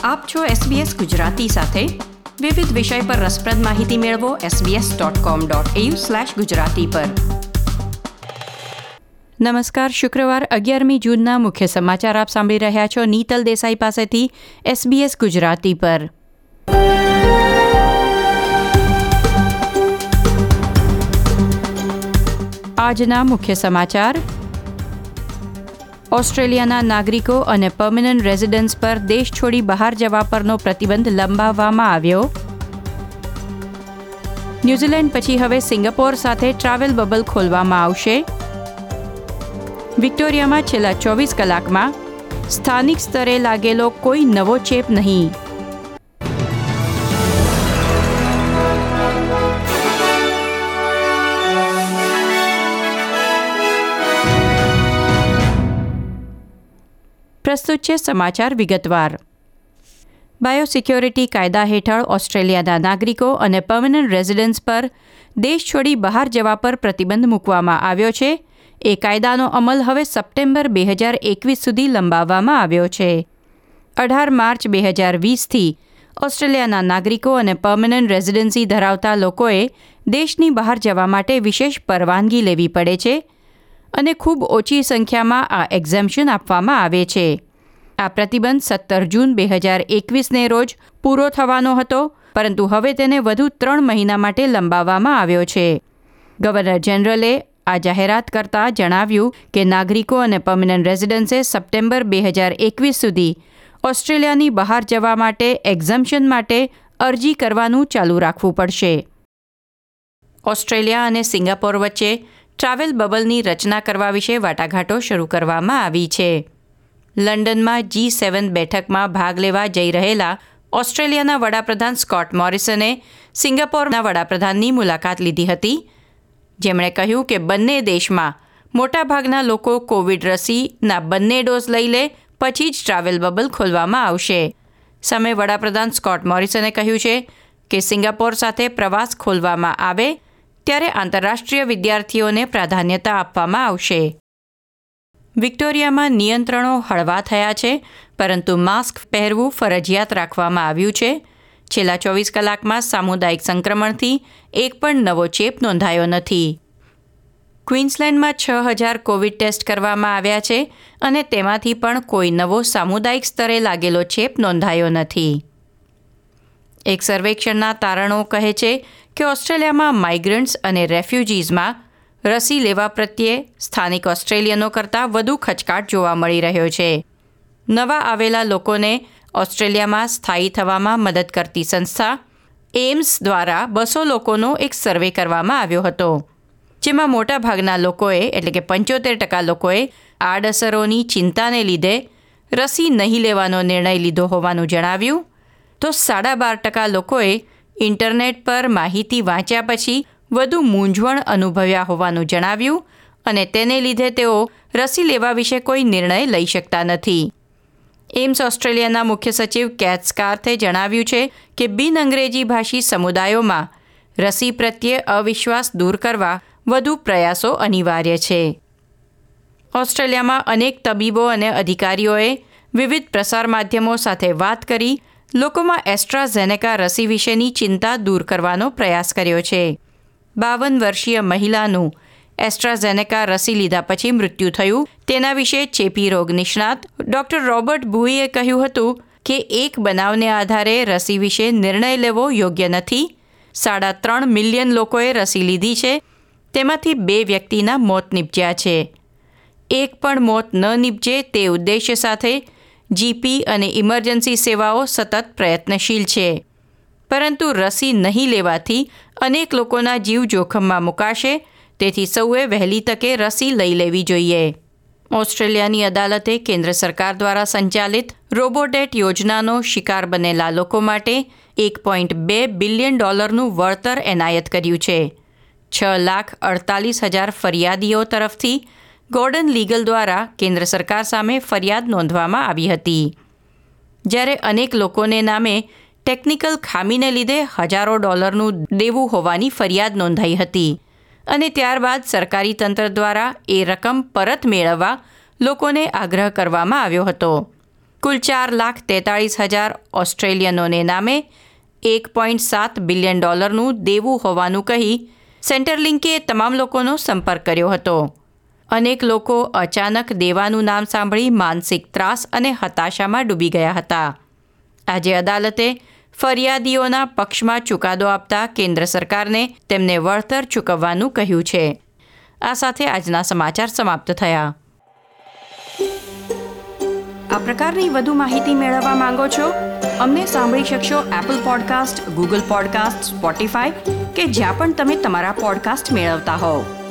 આપ છો SBS ગુજરાતી સાથે. વિવિધ વિષય પર રસપ્રદ માહિતી મેળવો sbs.com.au/gujarati પર. નમસ્કાર. શુક્રવાર 11મી જૂનના મુખ્ય સમાચાર આપ સાંભળી રહ્યા છો નીતલ દેસાઈ પાસેથી SBS ગુજરાતી પર. આજના મુખ્ય સમાચાર. ઓસ્ટ્રેલિયાના નાગરિકો અને પરમનન્ટ રેઝિડન્ટ્સ પર દેશ છોડી બહાર જવા પરનો પ્રતિબંધ લંબાવવામાં આવ્યો. ન્યૂઝીલેન્ડ પછી હવે સિંગાપોર સાથે ટ્રાવેલ બબલ ખોલવામાં આવશે. વિક્ટોરિયામાં છેલ્લા 24 કલાકમાં સ્થાનિક સ્તરે લાગેલો કોઈ નવો ચેપ નહીં. પ્રસ્તુત છે સમાચાર વિગતવાર. બાયોસિક્યોરિટી કાયદા હેઠળ ઓસ્ટ્રેલિયાના નાગરિકો અને પરમનન્ટ રેઝિડન્ટ્સ પર દેશ છોડી બહાર જવા પર પ્રતિબંધ મૂકવામાં આવ્યો છે. એ કાયદાનો અમલ હવે સપ્ટેમ્બર 2021 સુધી લંબાવવામાં આવ્યો છે. 18 માર્ચ 2020થી ઓસ્ટ્રેલિયાના નાગરિકો અને પરમનન્ટ રેઝિડન્સી ધરાવતા લોકોએ દેશની બહાર જવા માટે વિશેષ પરવાનગી લેવી પડે છે અને ખૂબ ઓછી સંખ્યામાં આ એક્ઝેમ્પશન આપવામાં આવે છે. આ પ્રતિબંધ 17 જૂન 2021ને રોજ પૂરો થવાનો હતો, પરંતુ હવે તેને વધુ 3 મહિના માટે લંબાવવામાં આવ્યો છે. ગવર્નર જનરલે આ જાહેરાત કરતાં જણાવ્યું કે નાગરિકો અને પરમનન્ટ રેઝિડન્ટ્સે સપ્ટેમ્બર 2021 સુધી ઓસ્ટ્રેલિયાની બહાર જવા માટે એક્ઝેમ્પશન માટે અરજી કરવાનું ચાલુ રાખવું પડશે. ઓસ્ટ્રેલિયા અને સિંગાપોર વચ્ચે ટ્રાવેલ બબલની રચના કરવા વિશે વાટાઘાટો શરૂ કરવામાં આવી છે. લંડનમાં G7 બેઠકમાં ભાગ લેવા જઈ રહેલા ઓસ્ટ્રેલિયાના વડાપ્રધાન સ્કોટ મોરિસને સિંગાપોરના વડાપ્રધાનની મુલાકાત લીધી હતી, જેમણે કહ્યું કે બંને દેશમાં મોટાભાગના લોકો કોવિડ રસીના બંને ડોઝ લઈ લે પછી જ ટ્રાવેલ બબલ ખોલવામાં આવશે. સામે વડાપ્રધાન સ્કોટ મોરિસને કહ્યું છે કે સિંગાપોર સાથે પ્રવાસ ખોલવામાં આવે ત્યારે આંતરરાષ્ટ્રીય વિદ્યાર્થીઓને પ્રાધાન્યતા આપવામાં આવશે. વિક્ટોરિયામાં નિયંત્રણો હળવા થયા છે, પરંતુ માસ્ક પહેરવું ફરજિયાત રાખવામાં આવ્યું છે. છેલ્લા 24 કલાકમાં સામુદાયિક સંક્રમણથી એક પણ નવો ચેપ નોંધાયો નથી. ક્વીન્સલેન્ડમાં 6,000 કોવિડ ટેસ્ટ કરવામાં આવ્યા છે અને તેમાંથી પણ કોઈ નવો સામુદાયિક સ્તરે લાગેલો ચેપ નોંધાયો નથી. એક સર્વેક્ષણના તારણો કહે છે કે ઓસ્ટ્રેલિયામાં માઇગ્રન્ટ્સ અને રેફ્યુજીઝમાં રસી લેવા પ્રત્યે સ્થાનિક ઓસ્ટ્રેલિયનો કરતાં વધુ ખચકાટ જોવા મળી રહ્યો છે. નવા આવેલા લોકોને ઓસ્ટ્રેલિયામાં સ્થાયી થવામાં મદદ કરતી સંસ્થા એમ્સ દ્વારા 200 લોકોનો એક સર્વે કરવામાં આવ્યો હતો, જેમાં મોટાભાગના લોકોએ એટલે કે 75% લોકોએ આડઅસરોની ચિંતાને લીધે રસી નહીં લેવાનો નિર્ણય લીધો હોવાનું જણાવ્યું, તો 12.5% લોકોએ ઇન્ટરનેટ પર માહિતી વાંચ્યા પછી વધુ મૂંઝવણ અનુભવ્યા હોવાનું જણાવ્યું અને તેને લીધે તેઓ રસી લેવા વિશે કોઈ નિર્ણય લઈ શકતા નથી. એમ્સ ઓસ્ટ્રેલિયાના મુખ્ય સચિવ કેથ સ્કાર્થે જણાવ્યું છે કે બિન અંગ્રેજી ભાષી સમુદાયોમાં રસી પ્રત્યે અવિશ્વાસ દૂર કરવા વધુ પ્રયાસો અનિવાર્ય છે. ઓસ્ટ્રેલિયામાં અનેક તબીબો અને અધિકારીઓએ વિવિધ પ્રસાર માધ્યમો સાથે વાત કરી લોકોમાં એસ્ટ્રાઝેનેકા રસી વિશેની ચિંતા દૂર કરવાનો પ્રયાસ કર્યો છે. 52 વર્ષીય મહિલાનું એસ્ટ્રાઝેનેકા રસી લીધા પછી મૃત્યુ થયું, તેના વિશે ચેપી રોગ નિષ્ણાત ડૉક્ટર રોબર્ટ બુઈએ કહ્યું હતું કે એક બનાવને આધારે રસી વિશે નિર્ણય લેવો યોગ્ય નથી. 3.5 મિલિયન લોકોએ રસી લીધી છે, તેમાંથી 2 વ્યક્તિના મોત નીપજ્યા છે. એક પણ મોત ન નીપજે તે ઉદ્દેશ્ય સાથે જીપી અને ઇમરજન્સી સેવાઓ સતત પ્રયત્નશીલ છે, પરંતુ રસી નહીં લેવાથી અનેક લોકોના જીવ જોખમમાં મુકાશે, તેથી સૌએ વહેલી તકે રસી લઈ લેવી જોઈએ. ઓસ્ટ્રેલિયાની અદાલતે કેન્દ્ર સરકાર દ્વારા સંચાલિત રોબોડેટ યોજનાનો શિકાર બનેલા લોકો માટે $1.2 બિલિયન વળતર એનાયત કર્યું છે. 6,48,000 ફરિયાદીઓ તરફથી ગોર્ડન લીગલ દ્વારા કેન્દ્ર સરકાર સામે ફરિયાદ નોંધવામાં આવી હતી, જ્યારે અનેક લોકોને નામે ટેકનિકલ ખામીને લીધે હજારો ડોલરનું દેવું હોવાની ફરિયાદ નોંધાઈ હતી અને ત્યારબાદ સરકારી તંત્ર દ્વારા એ રકમ પરત મેળવવા લોકોને આગ્રહ કરવામાં આવ્યો હતો. કુલ 4,43,000 ઓસ્ટ્રેલિયનોને નામે $1.7 બિલિયન દેવું હોવાનું કહી સેન્ટરલિંકે તમામ લોકોનો સંપર્ક કર્યો હતો. અનેક લોકો અચાનક દેવાનું નામ સાંભળી માનસિક ત્રાસ અને હતાશામાં ડૂબી ગયા હતા. આજે અદાલતે ફરિયાદીઓના પક્ષમાં ચુકાદો આપતા કેન્દ્ર સરકારને તેમને વળતર ચૂકવવાનું કહ્યું છે. આ સાથે આજના સમાચાર સમાપ્ત થયા. આ પ્રકારની વધુ માહિતી મેળવવા માંગો છો? અમને સાંભળી શકશો Apple podcast, Google podcast, Spotify કે જ્યાં પણ તમે તમારા પોડકાસ્ટ મેળવતા હોવ.